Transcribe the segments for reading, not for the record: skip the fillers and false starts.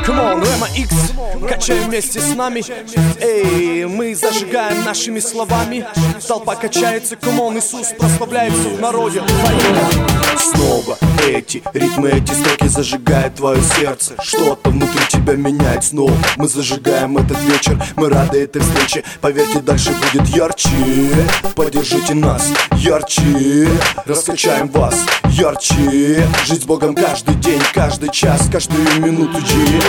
Come on, Rema X, качаем вместе с нами. Эй, мы зажигаем нашими словами. Толпа качается, come on, Иисус прославляется в народе. Снова эти ритмы, эти строки зажигают твое сердце. Что-то внутри тебя меняет снова. Мы зажигаем этот вечер, мы рады этой встрече. Поверьте, дальше будет ярче. Поддержите нас ярче, раскачаем вас ярче. Жить с Богом каждый день, каждый час, каждую минуту.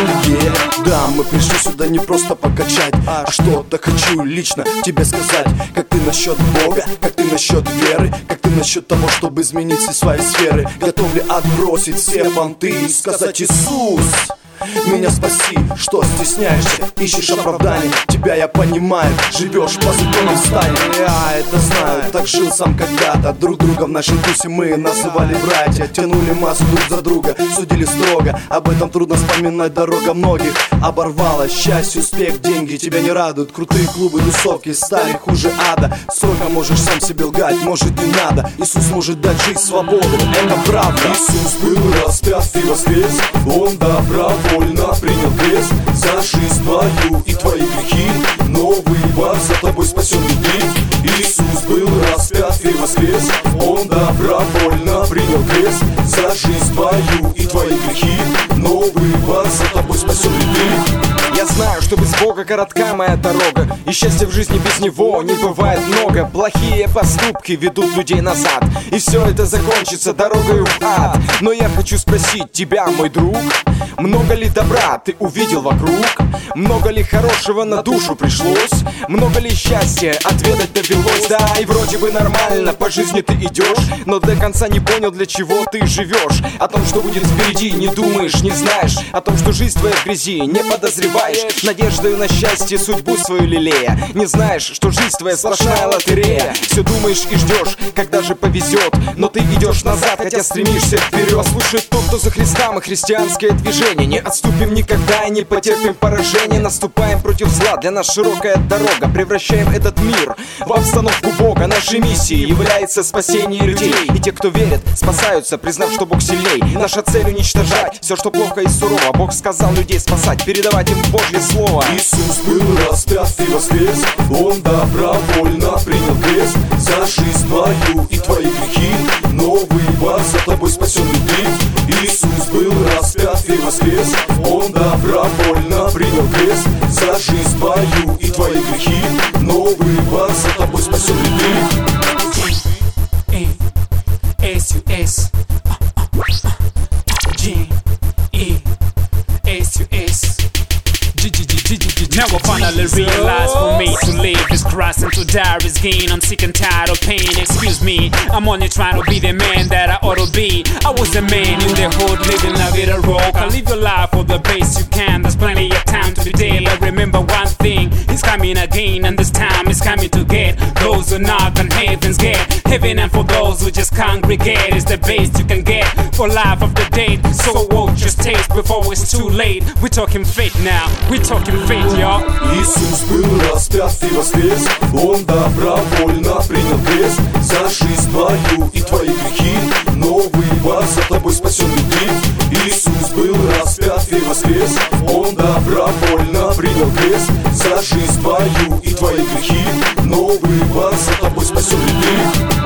Да, мы пришли сюда не просто покачать, а что-то хочу лично тебе сказать. Как ты насчет Бога, как ты насчет веры, как ты насчет того, чтобы изменить все свои сферы. Готов ли отбросить все понты и сказать: Иисус, меня спаси, что стесняешься, ищешь оправдание. Тебя я понимаю, живешь по законам стаи. Я это знаю, так жил сам когда-то. Друг друга в нашей тусе мы называли братья. Тянули массу друг за друга, судили строго. Об этом трудно вспоминать, дорога многих оборвалась. Счастье, успех, деньги тебя не радуют. Крутые клубы, тусовки стали хуже ада. Строго можешь сам себе лгать, может не надо. Иисус может дать жизнь, свободу, это правда. Иисус был распят и воскрес, Он добровольно принял крест за жизнь твою и твои грехи. Новый выбор, за тобой спасен любви. Иисус был распят и воскрес, Он добровольно принял крест за жизнь твою и твои грехи. Новый выбор, за тобой спасен любви. Я знаю, что без Бога коротка моя дорога, и счастья в жизни без Него не бывает много. Плохие поступки ведут людей назад, и все это закончится дорогой в ад. Но я хочу спросить тебя, мой друг, много ли добра ты увидел вокруг? Много ли хорошего на душу пришлось? Много ли счастья отведать довелось? Да, и вроде бы нормально по жизни ты идешь, но до конца не понял, для чего ты живешь. О том, что будет впереди, не думаешь, не знаешь. О том, что жизнь твоя в грязи, не подозреваешь. Надеждою на счастье судьбу свою лелея. Не знаешь, что жизнь твоя сплошная лотерея. Все думаешь и ждешь, когда же повезет, но ты идешь назад, хотя стремишься вперед. Слушай тот, кто за Христа, мы христианское движение. Не отступим никогда и не потерпим поражение. Наступаем против зла, для нас широкая дорога. Превращаем этот мир в обстановку Бога. Нашей миссией является спасение людей. И те, кто верит, спасаются, признав, что Бог сильней. Наша цель уничтожать все, что плохо и сурово. Бог сказал людей спасать, передавать им Божье слово. Иисус был распят и воскрес, Он добровольно принял крест за жизнь твою и твои грехи. Новый выбор, за тобой спасен любви. Иисус был распят и воскрес, Он добровольно принял крест за жизнь твою и твои грехи. Новый выбор, за тобой спасен любви. S-U-S G-E-S-U-S. Now I finally realize for me to live is Christ and to die is gain. I'm sick and tired of pain, excuse me. I'm only trying to be the man that I ought to be. I was a man in the hood living la vida loca. Live your life for the best you can. There's plenty of time to be dead. I remember one thing, it's coming again, and this time it's coming to get those who knock on heaven's gate. Heaven, and for those who just congregate, is the best you can get for life of the dead. So watch your taste before it's too late. We're talking fate now, we're talking fate, y'all. Иисус был распят и воскрес, Он добровольно принял крест за жизнь твою и твои грехи. Новый выбор, за тобой спасен любви. Иисус был распят и воскрес, Он добровольно принял крест за жизнь твою и твои грехи. Новый выбор, за тобой спасен любви.